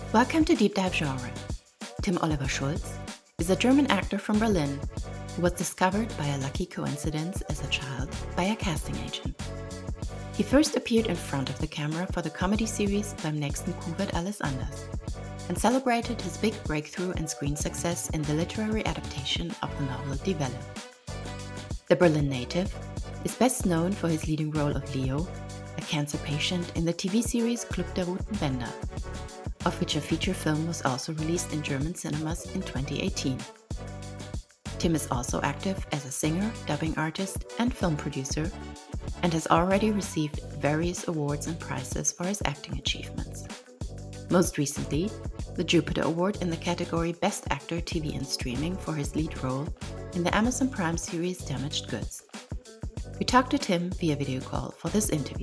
Welcome to Deep Dive Genre. Tim Oliver Schulz is a German actor from Berlin who was discovered by a lucky coincidence as a child by a casting agent. He first appeared in front of the camera for the comedy series Beim nächsten Coup wird alles anders and celebrated his big breakthrough and screen success in the literary adaptation of the novel Die Welle. The Berlin native is best known for his leading role of Leo, a cancer patient in the TV series Club der Roten Bänder, of which a feature film was also released in German cinemas in 2018. Tim is also active as a singer, dubbing artist, and film producer, and has already received various awards and prizes for his acting achievements. Most recently, the Jupiter Award in the category Best Actor TV and Streaming for his lead role in the Amazon Prime series Damaged Goods. We talked to Tim via video call for this interview.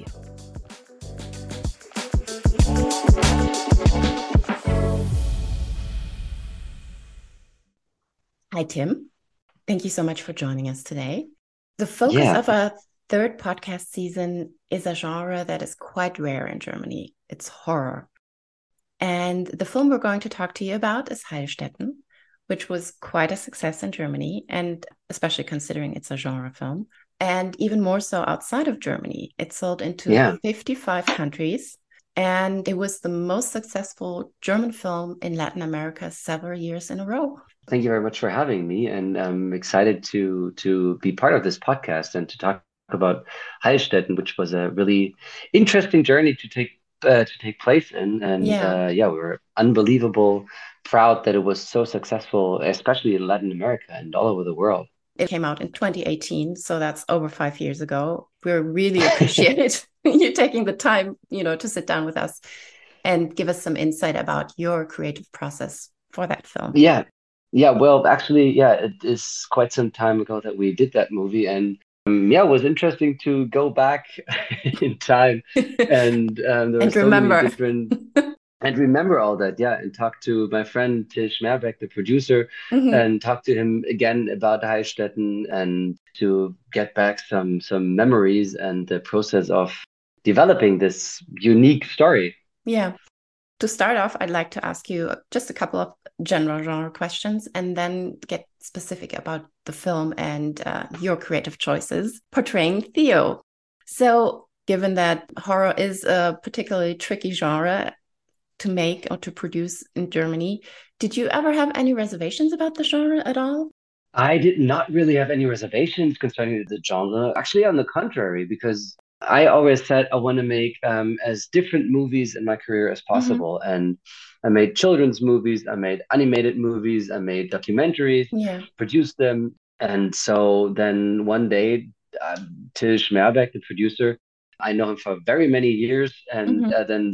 Hi, Tim. Thank you so much for joining us today. The focus of our third podcast season is a genre that is quite rare in Germany. It's horror. And the film we're going to talk to you about is Heilstätten, which was quite a success in Germany, and especially considering it's a genre film. And even more so outside of Germany. It sold into 55 countries. And it was the most successful German film in Latin America several years in a row. Thank you very much for having me, and I'm excited to be part of this podcast and to talk about Heilstätten, which was a really interesting journey to take place in. And we were unbelievable proud that it was so successful, especially in Latin America and all over the world. It came out in 2018, so that's over 5 years ago. We really appreciate you taking the time, to sit down with us and give us some insight about your creative process for that film. Well, actually, it is quite some time ago that we did that movie, and it was interesting to go back in time and there were so many different and remember all that, and talk to my friend Till Schmerbeck, the producer, and talk to him again about Heilstätten and to get back some memories and the process of developing this unique story. Yeah. To start off, I'd like to ask you just a couple of general genre questions and then get specific about the film and your creative choices portraying Theo. So, given that horror is a particularly tricky genre to make or to produce in Germany, did you ever have any reservations about the genre at all? I did not really have any reservations concerning the genre. Actually, on the contrary, because I always said I want to make as different movies in my career as possible. And I made children's movies, I made animated movies, I made documentaries, produced them. And so then one day, Till Schmerbeck, the producer, I know him for very many years. And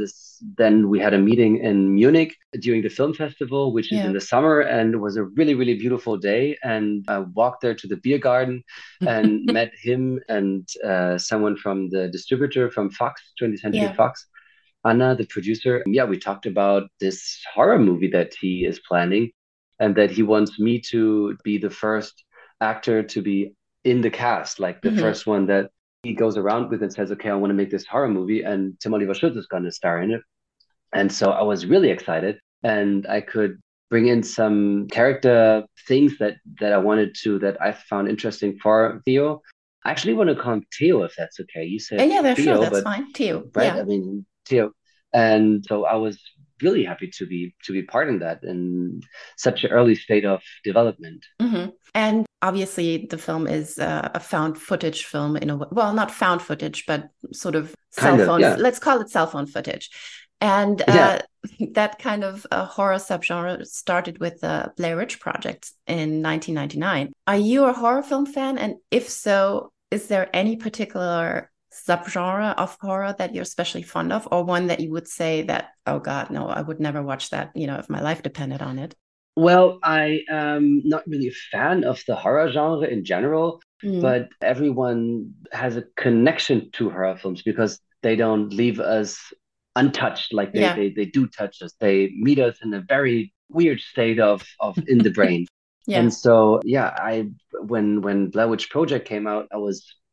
then we had a meeting in Munich during the film festival, which is in the summer. And it was a really, really beautiful day. And I walked there to the beer garden and met him and someone from the distributor from Fox, 20th Century Fox, Anna, the producer. We talked about this horror movie that he is planning and that he wants me to be the first actor to be in the cast, like the first one that he goes around with and says, okay, I want to make this horror movie, and Tim Oliver Schulz is going to star in it. And so I was really excited, and I could bring in some character things that I wanted to, that I found interesting for Theo. I actually want to call him Theo, if that's okay. You said Theo, sure, that's fine. Theo, right? I mean, Theo. And so I was really happy to be part in that in such an early state of development. And obviously the film is a found footage film in a way. Well, not found footage, but sort of cell phone. Let's call it cell phone footage. And that kind of horror subgenre started with the Blair Witch Project in 1999. Are you a horror film fan? And if so, is there any particular subgenre of horror that you're especially fond of, or one that you would say that, oh God, no, I would never watch that, if my life depended on it? Well, I am not really a fan of the horror genre in general, but everyone has a connection to horror films because they don't leave us untouched. Like they do touch us. They meet us in a very weird state of in the brain. And so, when Blair Witch Project came out, I was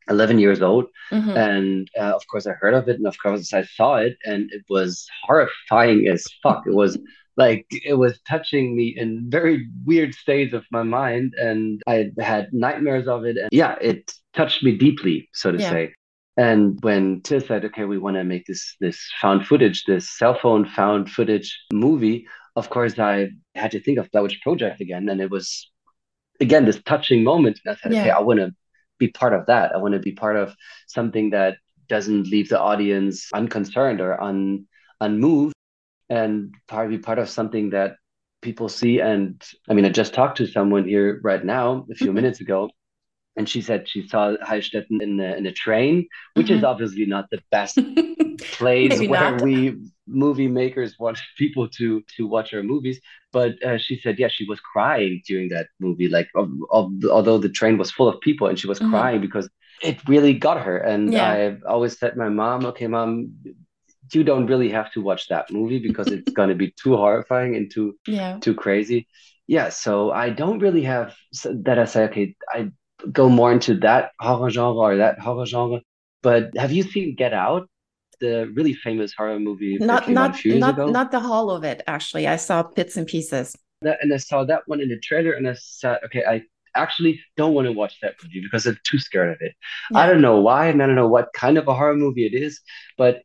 11 years old. Mm-hmm. And of course, I heard of it. And of course, I saw it. And it was horrifying as fuck. It was like, it was touching me in very weird states of my mind. And I had nightmares of it. And yeah, it touched me deeply, so to Yeah. say. And when Till said, okay, we want to make this found footage, this cell phone found footage movie, of course, I had to think of Blair Witch Project again. And it was again this touching moment, and I said, okay, Yeah. I want to be part of that. I want to be part of something that doesn't leave the audience unconcerned or unmoved, and probably be part of something that people see. And I mean, I just talked to someone here right now a few Mm-hmm. minutes ago, and she said she saw Heilstetten in a train, which is Mm-hmm. obviously not the best place Maybe where not. we movie makers want people to watch our movies. But she said, yeah, she was crying during that movie, like although the train was full of people, and she was Mm-hmm. crying because it really got her. And Yeah. I always said, my mom, okay, mom, you don't really have to watch that movie because it's going to be too horrifying and Yeah. too crazy. Yeah, so I don't really have that. I say, okay, I go more into that horror genre or that horror genre. But have you seen Get Out, the really famous horror movie that Not came out a not few years not ago? not the whole of it, actually. I saw bits and pieces. And I saw that one in the trailer, and I said, okay, I actually don't want to watch that movie because I'm too scared of it. I Yeah. don't know why, and I don't know what kind of a horror movie it is, but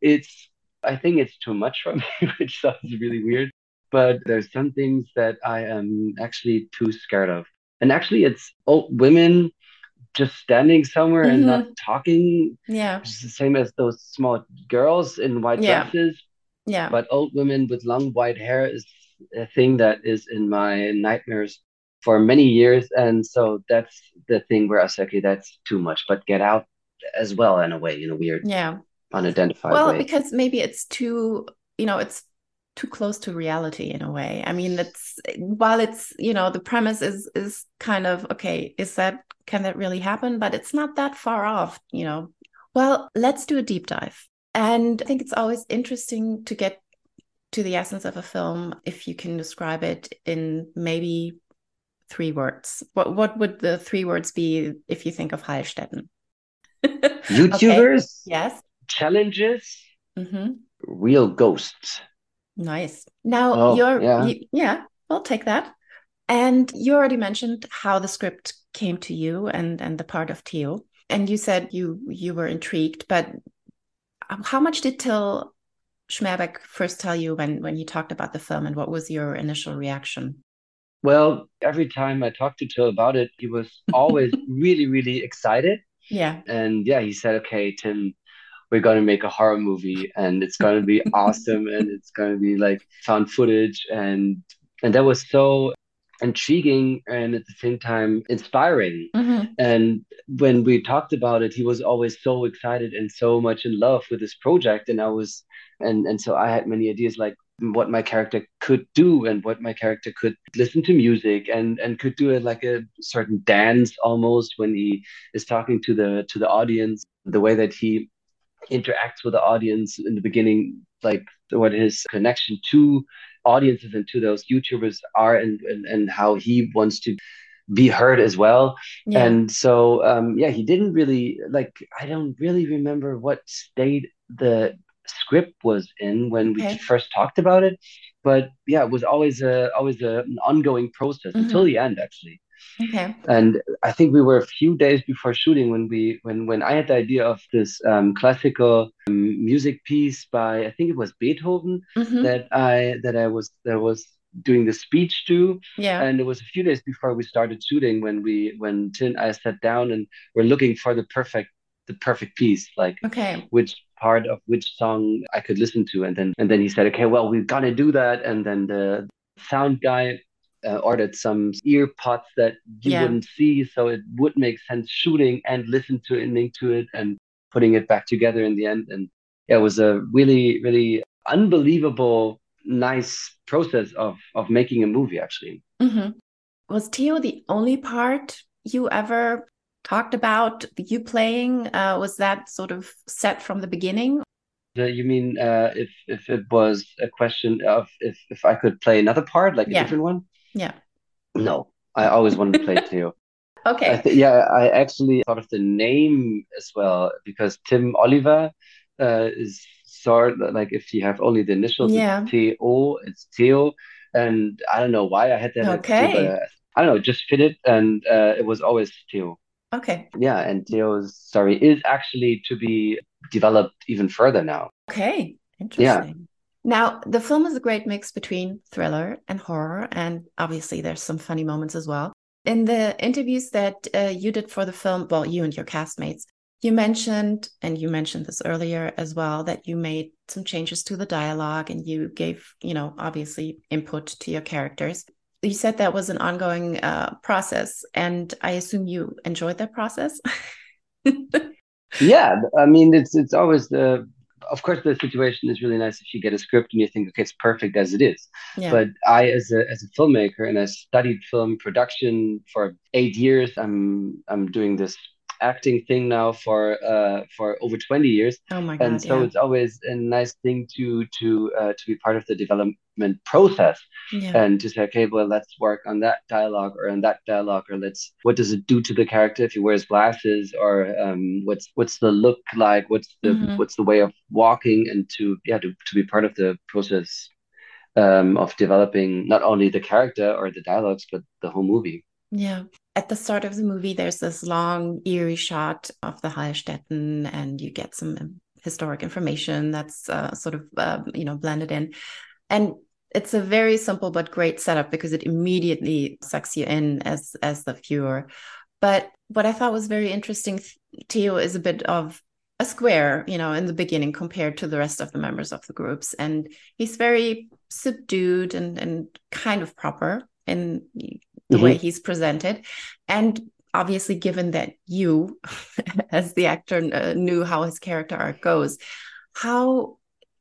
I think it's too much for me, which sounds really weird. But there's some things that I am actually too scared of. And actually, it's old women just standing somewhere and not Mm-hmm. talking, Yeah. which is the same as those small girls in white Yeah. dresses. Yeah. But old women with long white hair is a thing that is in my nightmares for many years. And so that's the thing where I say, okay, that's too much. But Get Out as well, in a way, in a weird, Yeah. unidentified Well, way. because maybe it's too, it's too close to reality in a way. I mean, it's while it's, the premise is kind of okay, can that really happen? But it's not that far off. Well, let's do a deep dive. And I think it's always interesting to get to the essence of a film if you can describe it in maybe 3 words. What would the 3 words be if you think of Heilstätten? Okay. YouTubers, Yes. challenges, Mm-hmm. real ghosts. Nice. Now Oh, yeah. yeah, I'll take that. And you already mentioned how the script came to you and the part of Theo. And you said you were intrigued, but how much did Till Schmerbeck first tell you when he talked about the film, and what was your initial reaction? Well, every time I talked to Till about it, he was always really, really excited. Yeah. And yeah, he said, okay, Tim, we're going to make a horror movie and it's going to be awesome and it's going to be like found footage. And that was so intriguing and at the same time inspiring. Mm-hmm. And when we talked about it, he was always so excited and so much in love with this project. And I was, and so I had many ideas like what my character could do and what my character could listen to music and could do it like a certain dance almost when he is talking to the audience, the way that he interacts with the audience in the beginning, like what his connection to audiences and to those YouTubers are, and how he wants to be heard as well. Yeah. And so, yeah, he didn't really like, I don't really remember what state the script was in when we Okay. first talked about it. But yeah, it was an ongoing process until Mm-hmm. the end, actually. Okay. And I think we were a few days before shooting when I had the idea of this classical music piece by, I think it was Beethoven, Mm-hmm. that I was doing the speech to. Yeah. And it was a few days before we started shooting when Tin and I sat down and we're looking for the perfect piece, like Okay. which part of which song I could listen to. And then he said, okay, well, we're gonna do that. And then the sound guy ordered some ear pods that you Yeah. wouldn't see, so it would make sense shooting and listen to ending to it and putting it back together in the end. And yeah, it was a really, really unbelievable, nice process of making a movie, actually. Mm-hmm. Was Theo the only part you ever talked about you playing? Was that sort of set from the beginning? You mean if it was a question of if I could play another part, like a Yeah. different one? Yeah. No, I always wanted to play Theo. Okay. Yeah, I actually thought of the name as well because Tim Oliver is sort of like if you have only the initials, it's Yeah. T-O, it's Theo. And I don't know why I had that as Theo, but Okay. I don't know, just fit it. And it was always Theo. Okay. Yeah, and Theo's story is actually to be developed even further now. Okay. Yeah. Interesting. Now, the film is a great mix between thriller and horror, and obviously there's some funny moments as well. In the interviews that you did for the film, well, you and your castmates, you mentioned, and you mentioned this earlier as well, that you made some changes to the dialogue and you gave, obviously input to your characters. You said that was an ongoing process, and I assume you enjoyed that process. Yeah, I mean it's always the of course the situation is really nice if you get a script and you think okay it's perfect as it is. Yeah. But I as a filmmaker and I studied film production for 8 years. I'm doing this acting thing now for over 20 years. Oh my And God. so Yeah. it's always a nice thing to be part of the development process Yeah. and to say, okay, well, let's work on that dialogue or on that dialogue, or let's what does it do to the character if he wears glasses, or what's the look like, Hmm. what's the way of walking, and to be part of the process of developing not only the character or the dialogues but the whole movie. Yeah. At the start of the movie, there's this long, eerie shot of the Heilstätten, and you get some historic information that's sort of, blended in. And it's a very simple but great setup because it immediately sucks you in as the viewer. But what I thought was very interesting, Theo is a bit of a square, in the beginning compared to the rest of the members of the groups. And he's very subdued and kind of proper in the way Hmm. he's presented. And obviously, given that you, as the actor, knew how his character arc goes, how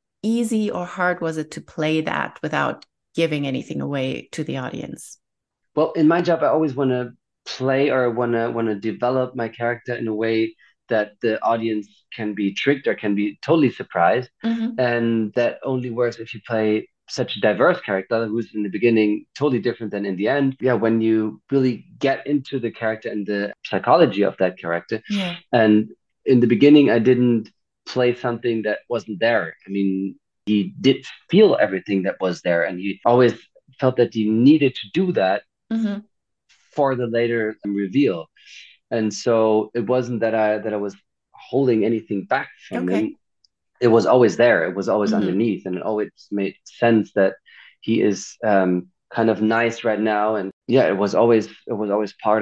easy or hard was it to play that without giving anything away to the audience? Well, in my job, I always want to play or want to develop my character in a way that the audience can be tricked or can be totally surprised, Mm-hmm. and that only works if you play such a diverse character who's in the beginning totally different than in the end. Yeah, when you really get into the character and the psychology of that character, Yeah. and in the beginning, I didn't play something that wasn't there. I mean, he did feel everything that was there, and he always felt that he needed to do that Mm-hmm. for the later reveal. And so it wasn't that I was holding anything back from Okay. him. It was always there. It was always Mm-hmm. underneath, and it always made sense that he is kind of nice right now. And yeah, it was always part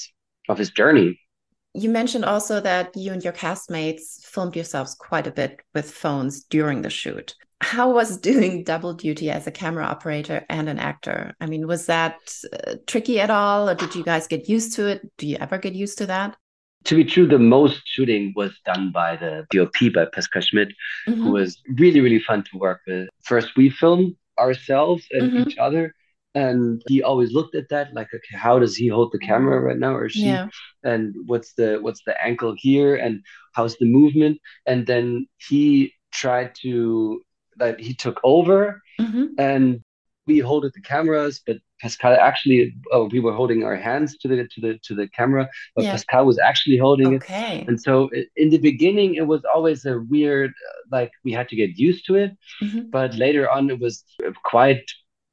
of his journey. You mentioned also that you and your castmates filmed yourselves quite a bit with phones during the shoot. How was doing double duty as a camera operator and an actor? I mean, was that tricky at all, or did you guys get used to it? Do you ever get used to that? To be true, the most shooting was done by the DOP, by Pascal Schmidt, who Mm-hmm. was really, really fun to work with. First, we filmed ourselves and each Mm-hmm. other. And he always looked at that like, okay, how does he hold the camera right now, or she? Yeah. And what's the angle here? And how's the movement? And then he tried to like he took over Mm-hmm. and we holded the cameras, but Pascal actually, we were holding our hands to the camera, but Yeah. Pascal was actually holding it. Okay. And so in the beginning, it was always a weird, like we had to get used to it, Mm-hmm. but later on, it was quite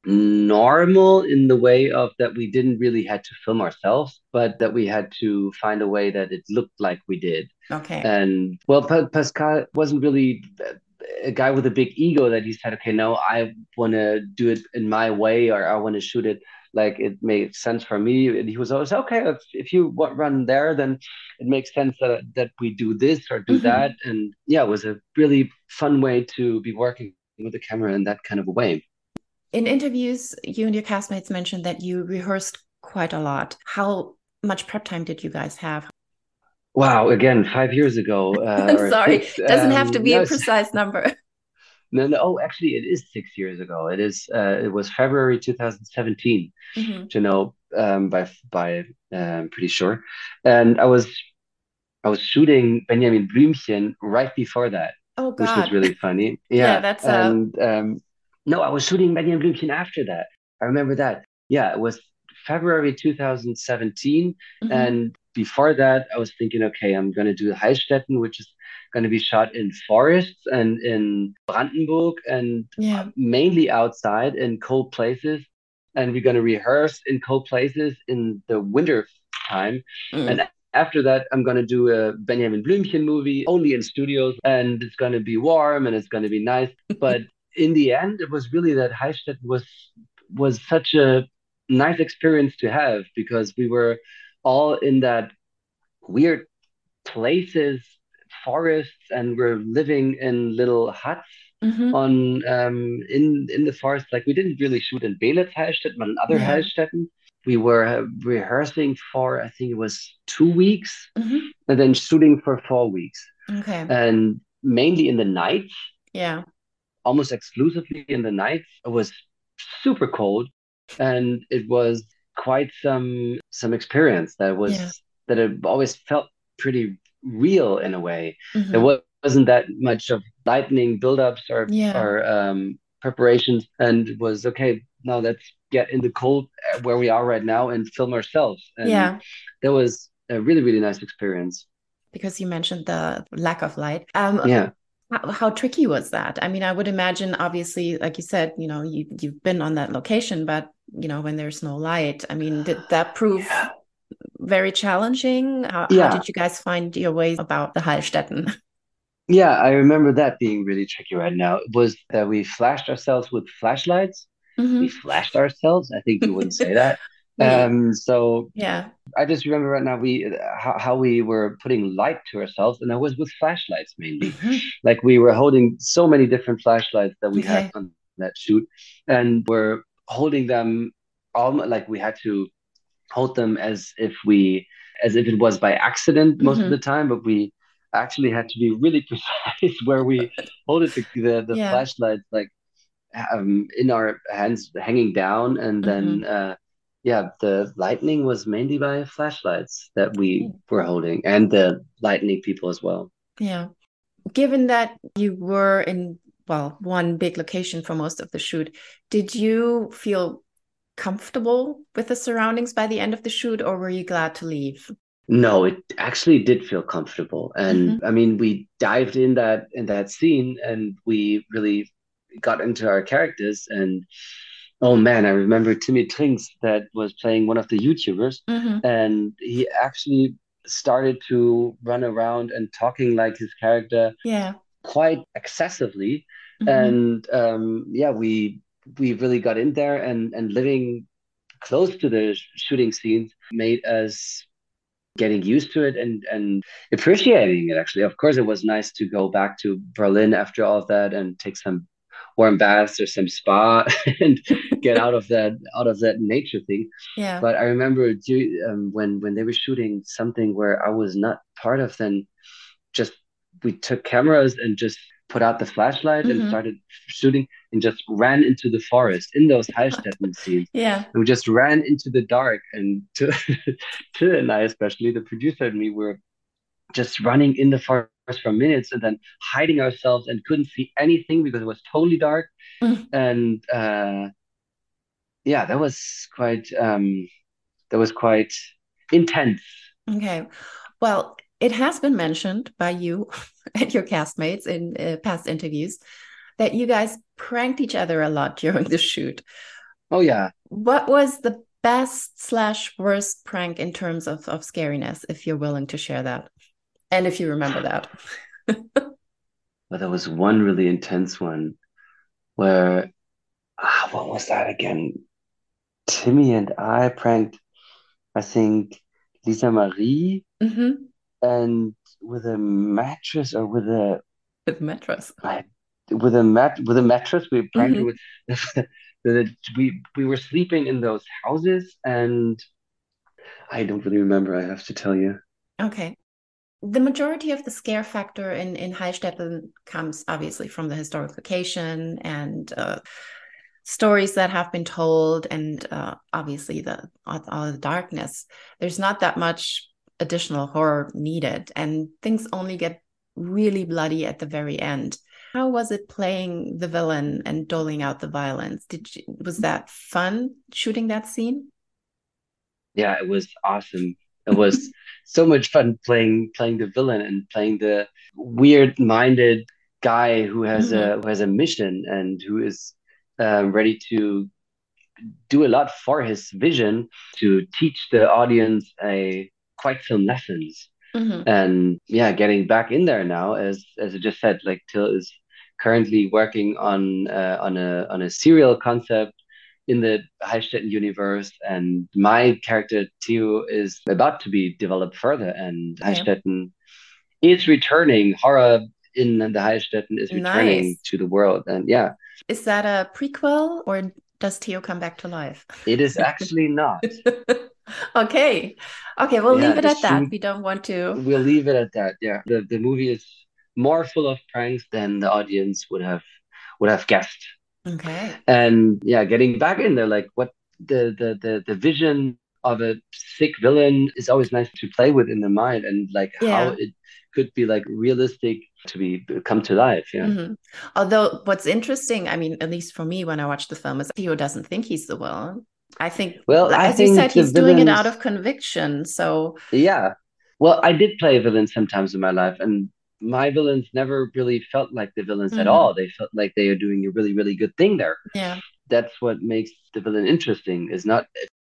normal in the way of that we didn't really had to film ourselves, but that we had to find a way that it looked like we did. Okay. And well, Pascal wasn't really a guy with a big ego that he said, okay, no, I want to do it in my way, or I want to shoot it like it makes sense for me. And he was always okay. If you want run there, then it makes sense that we do this or do that. Mm-hmm. And yeah, it was a really fun way to be working with the camera in that kind of a way. In interviews, you and your castmates mentioned that you rehearsed quite a lot. How much prep time did you guys have? Wow, again, 5 years ago, I'm or sorry, six. doesn't have to be No, a precise number. no, no. Oh, actually, it is 6 years ago. It is. It was February 2017. Mm-hmm. To know by pretty sure. And I was shooting Benjamin Blümchen right before that, Oh which was God. really funny. Yeah, Yeah, that's and no, I was shooting Benjamin Blümchen after that. I remember that. Yeah, it was February 2017. Mm-hmm. And before that, I was thinking, okay, I'm going to do Heilstätten, which is going to be shot in forests and in Brandenburg and Yeah. mainly outside in cold places. And we're going to rehearse in cold places in the winter time. Mm. And after that, I'm going to do a Benjamin Blümchen movie only in studios, and it's going to be warm and it's going to be nice. But in the end, it was really that Heilstätten was such a nice experience to have because we were all in that weird places, forests, and we're living in little huts Mm-hmm. on in the forest. Like we didn't really shoot in Belitz Heilstätten, but in other Yeah. Heilstätten. We were rehearsing for I think it was 2 weeks, Mm-hmm. and then shooting for 4 weeks, Okay. and mainly in the nights, Yeah. almost exclusively in the nights. It was super cold, and it was quite some experience Yeah. that it always felt pretty real in a way. There Mm-hmm. wasn't that much of lightning buildups Yeah. or preparations, and it was okay. Now let's get in the cold where we are right now and film ourselves. And Yeah. that was a really really nice experience. Because you mentioned the lack of light. Yeah, How tricky was that? I mean, I would imagine, obviously, like you said, you've been on that location, but when there's no light, I mean, did that prove yeah, very challenging? How yeah. did you guys find your way about the Heilstätten? Yeah, I remember that being really tricky right now. It was that we flashed ourselves with flashlights. We Hmm. flashed ourselves. I think you wouldn't say that. We, So yeah. I just remember right now we how we were putting light to ourselves, and that was with flashlights mainly. Hmm. Like we were holding so many different flashlights that we had Okay. on that shoot, and we're holding them all like we had to hold them as if it was by accident most of the Hmm. time, but we actually had to be really precise where we hold it the Yeah. flashlight like in our hands hanging down, and then Hmm. yeah, the lightning was mainly by flashlights that we were holding, and the lightning people as well. Yeah. Given that you were in, well, one big location for most of the shoot, did you feel comfortable with the surroundings by the end of the shoot, or were you glad to leave? No, it actually did feel comfortable. Hmm. And I mean, we dived in that scene and we really got into our characters. And oh man, I remember Timmy Trinks that was playing one of the YouTubers, Hmm. and he actually started to run around and talking like his character Yeah. quite excessively. Hmm. And yeah, we really got in there, and living close to the shooting scenes made us getting used to it and appreciating it. Actually, of course, it was nice to go back to Berlin after all of that and take some warm baths or some spa and get out of that nature thing. Yeah. But I remember when they were shooting something where I was not part of, then just we took cameras and just put out the flashlight and Hmm. started shooting and just ran into the forest in those Heilstätten scenes. Yeah. And we just ran into the dark, and to and I, especially the producer and me, were just running in the forest for minutes and then hiding ourselves and couldn't see anything because it was totally dark. Mm. And yeah, that was quite intense. Okay. Well, it has been mentioned by you and your castmates in past interviews that you guys pranked each other a lot during the shoot. Oh yeah. What was the best slash worst prank in terms of scariness, if you're willing to share that? And if you remember that. But there was one really intense one where what was that again? Timmy and I pranked, I think, Lisa Marie, Hmm. and with a mattress or with a With mattress. I, with a mattress. We pranked her Hmm. with we were sleeping in those houses, and I don't really remember. I have to tell you. Okay. The majority of the scare factor in Heilstätten comes obviously from the historic location and stories that have been told, and obviously all the darkness. There's not that much additional horror needed, and things only get really bloody at the very end. How was it playing the villain and doling out the violence? Was that fun shooting that scene? Yeah, it was awesome. It was so much fun playing the villain and playing the weird-minded guy Hmm. who has a mission and who is ready to do a lot for his vision to teach the audience a quite some lessons. Hmm. And yeah, getting back in there now, as I just said, like Till is currently working on a serial concept in the Heilstätten universe, and my character Theo is about to be developed further, and Okay. Heilstätten is returning. Horror in the Heilstätten is returning Nice. to the world, and yeah, Is that a prequel or does Theo come back to life? it is actually not. Okay. Okay, we'll leave Yeah, it the at that. shoot. We don't want to. We'll leave it at that. Yeah, the movie is more full of pranks than the audience would have guessed. Okay. And yeah, getting back in there, like what the vision of a sick villain is always nice to play with in the mind, and like how Yeah. it could be like realistic to be come to life. Yeah. Hmm. Although what's interesting, I mean, at least for me when I watch the film, is Theo doesn't think he's the villain. I think, Well, I as you said, think the he's doing it out villains. of conviction. So, Yeah. Well, I did play villains sometimes in my life, and my villains never really felt like the villains at mhm, all. They felt like they are doing a really, really good thing there. yeah, That's what makes the villain interesting, is not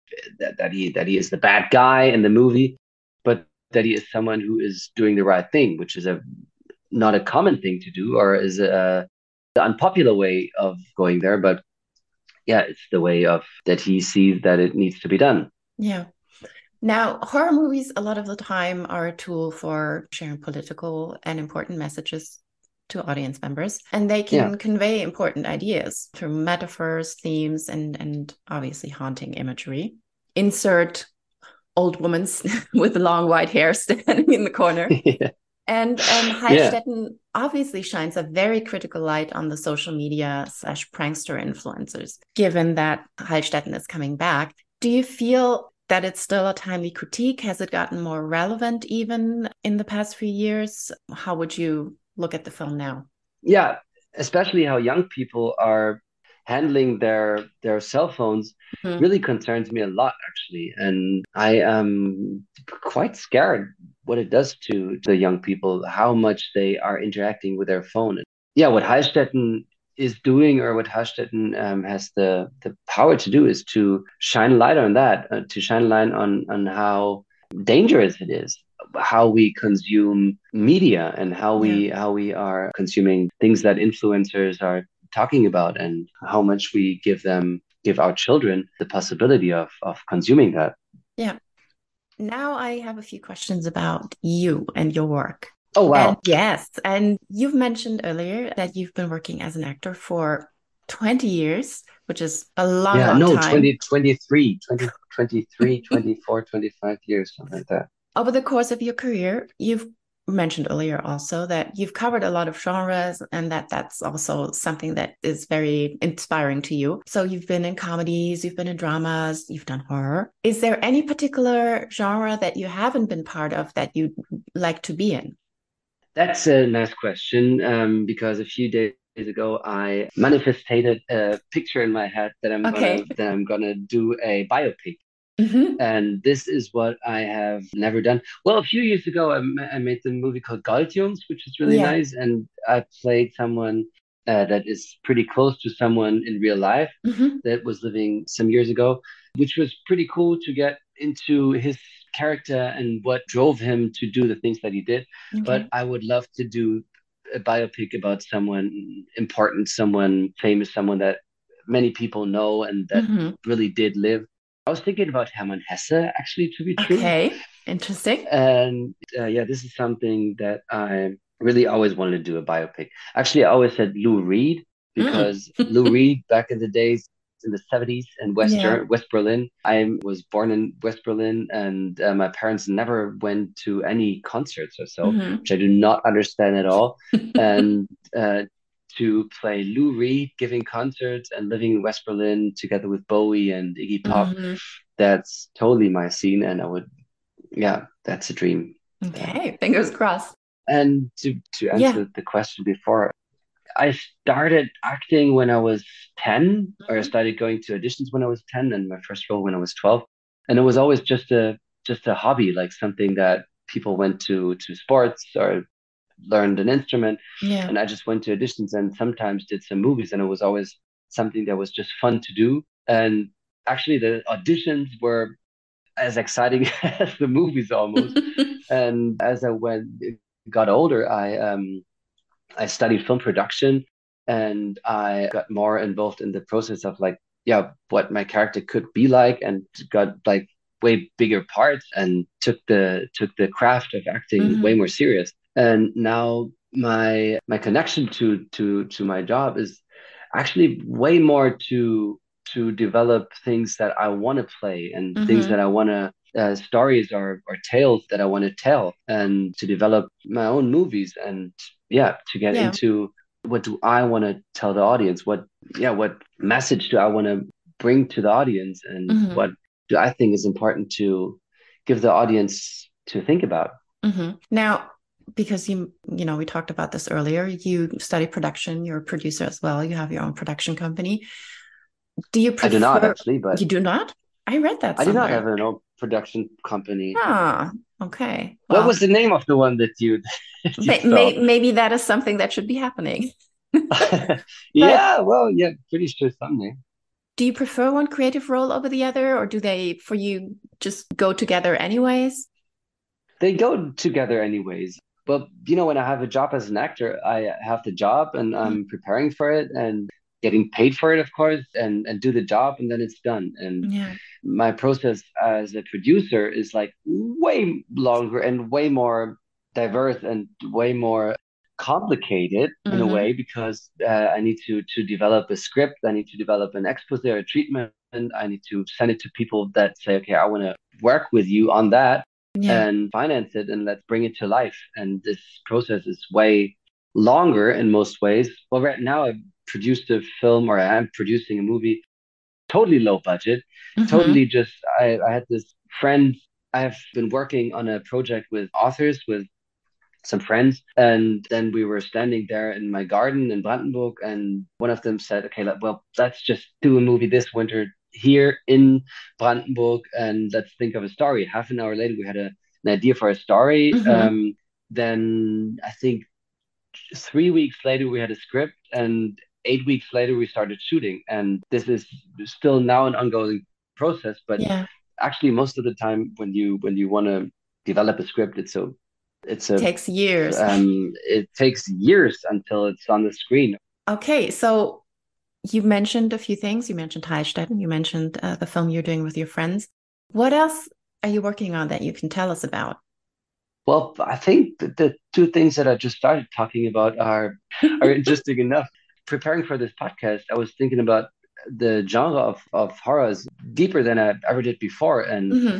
that he is the bad guy in the movie, but that he is someone who is doing the right thing, which is a not a common thing to do, or is a the unpopular way of going there. But yeah, it's the way of that he sees that it needs to be done. yeah. Now, horror movies, a lot of the time, are a tool for sharing political and important messages to audience members, and they Yeah. can convey important ideas through metaphors, themes, and obviously haunting imagery. Insert old woman with long white hair standing in the corner. And Yeah. Heilstetten obviously shines a very critical light on the social media slash prankster influencers. Given that Heilstetten is coming back, do you feel that it's still a timely critique? Has it gotten more relevant even in the past few years? How would you look at the film now? Yeah, especially how young people are handling their cell phones Mhm. really concerns me a lot, actually. And I am quite scared what it does to the young people, how much they are interacting with their phone. Yeah, what Heilstätten is doing, or what Heilstätten has the power to do, is to shine light on that, to shine light on how dangerous it is, how we consume media, and Yeah. how we are consuming things that influencers are talking about, and how much we give our children the possibility of consuming that. Yeah. Now I have a few questions about you and your work. Oh And wow. yes, and you've mentioned earlier that you've been working as an actor for 20 years, which is a long, Yeah, long no, time. 24, 25 years, something like that. Over the course of your career, you've mentioned earlier also that you've covered a lot of genres and that that's also something that is very inspiring to you. So you've been in comedies, you've been in dramas, you've done horror. Is there any particular genre that you haven't been part of that you'd like to be in? That's a nice question, because a few days ago I manifested a picture in my head Okay. that I'm gonna do a biopic. Hmm. And this is what I have never done. Well, a few years ago, I made the movie called Galtiums, which is really Yeah. nice. And I played someone that is pretty close to someone in real life Hmm. that was living some years ago, which was pretty cool to get into his character and what drove him to do the things that he did. But Okay. I would love to do a biopic about someone important, someone famous, someone that many people know and that Hmm. really did live. I was thinking about Hermann Hesse, actually, to be true. Okay. Interesting. And yeah, this is something that I really always wanted to do a biopic. Actually, I always said Lou Reed, Mm. because Lou Reed, back in the days in the 70s in Yeah. West Berlin, I was born in West Berlin, and my parents never went to any concerts or so, Hmm. which I do not understand at all. And to play Lou Reed giving concerts and living in West Berlin together with Bowie and Iggy Pop, Hmm. that's totally my scene. And I would, yeah, that's a dream. Yeah. Okay. Fingers crossed. And to Yeah. answer the question before, I started acting when I was 10, or I Mhm. started going to auditions when I was 10, and my first role when I was 12. And it was always just a hobby, like something that people went to sports or learned an instrument. Yeah. And I just went to auditions and sometimes did some movies, and it was always something that was just fun to do. And actually, the auditions were as exciting as the movies almost. And as I got older, I studied film production, and I got more involved in the process of like, yeah, what my character could be like, and got like way bigger parts and took the craft of acting way Hmm. more serious. And now my connection to my job is actually way more to develop things that I want to play and things that Hmm. I want to stories or tales that I want to tell, and to develop my own movies, and yeah, to get Yeah. into what do I want to tell the audience, what message do I want to bring to the audience, and Hmm. what do I think is important to give the audience to think about. Hmm. Now, because we talked about this earlier, you study production, you're a producer as well, you have your own production company. Do you I do not prefer, actually, but you do not? I read that I do not somewhere. have an own production company. Ah, okay. What Well, was the name of the one that you that you saw? maybe that is something that should be happening. But Yeah, well, yeah, pretty sure someday. do you prefer one creative role over the other, or do they, for you, just go together anyways? They go together anyways. But when I have a job as an actor, I have the job and Mhm. I'm preparing for it and getting paid for it, of course, and do the job, and then it's done. And Yeah. my process as a producer is like way longer and way more diverse and way more complicated in a Hmm. way, because I need to develop a script, I need to develop an expose or a treatment, I need to send it to people that say, okay, I want to work with you on that Yeah. and finance it, and let's bring it to life. And this process is way longer in most ways. Well, right now I've produced a film, or I'm producing a movie, totally low budget, Hmm. totally just I had this friend. I have been working on a project with authors with some friends, and then we were standing there in my garden in Brandenburg, and one of them said, okay, well, let's just do a movie this winter here in Brandenburg, and let's think of a story. Half an hour later we had an idea for a story. Hmm. Then I think 3 weeks later we had a script, and 8 weeks later we started shooting, and this is still now an ongoing process. But Yeah. actually most of the time when you want to develop a script, it's a Takes years. it takes years until it's on the screen. Okay, so you mentioned a few things. You mentioned Heilstätten. You mentioned the film you're doing with your friends. What else are you working on that you can tell us about? Well, I think the two things that I just started talking about are interesting enough. Preparing for this podcast, I was thinking about the genre of horrors deeper than I ever did before. And Hmm.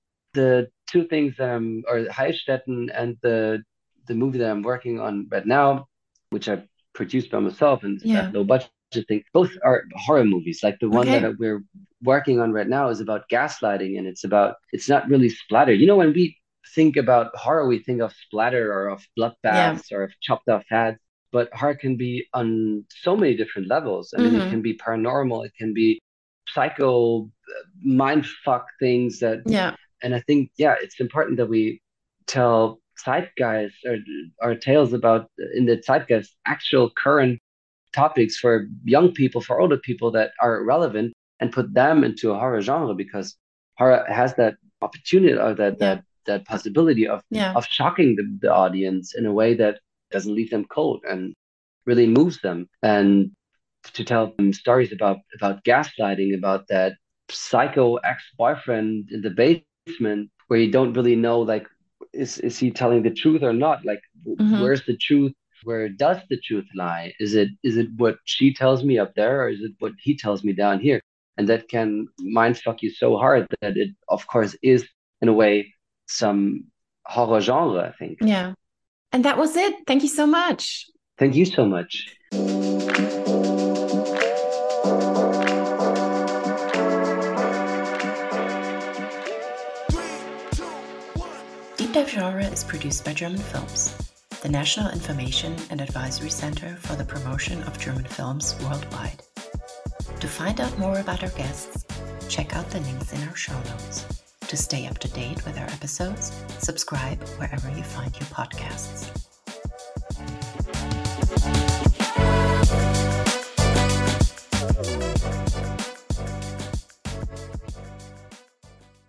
the two things or Heilstätten and the movie that I'm working on right now, which I produced by myself and Yeah. low budget thing, both are horror movies. Like the one that Okay. we're working on right now is about gaslighting, and it's not really splatter. When we think about horror, we think of splatter or of Yeah. bloodbaths or of chopped off heads. But horror can be on so many different levels. I mean, it Hmm. can be paranormal, it can be psycho, mind fuck things that. Yeah. And I think, yeah, it's important that we tell zeitgeist or tales about in the zeitgeist actual current topics for young people, for older people that are relevant, and put them into a horror genre, because horror has that opportunity, or that Yeah. that that possibility of Yeah. of shocking the audience in a way that doesn't leave them cold and really moves them. And to tell them stories about gaslighting, about that psycho ex-boyfriend in the basement where you don't really know, like, is he telling the truth or not? Like, Hmm. where's the truth? Where does the truth lie? Is it what she tells me up there, or is it what he tells me down here? And that can mind fuck you so hard that it, of course, is in a way some horror genre, I think. Yeah. And that was it. Thank you so much. Thank you so much. Deep Dive Genre is produced by German Films, the National Information and Advisory Center for the Promotion of German Films Worldwide. To find out more about our guests, check out the links in our show notes. To stay up to date with our episodes, subscribe wherever you find your podcasts.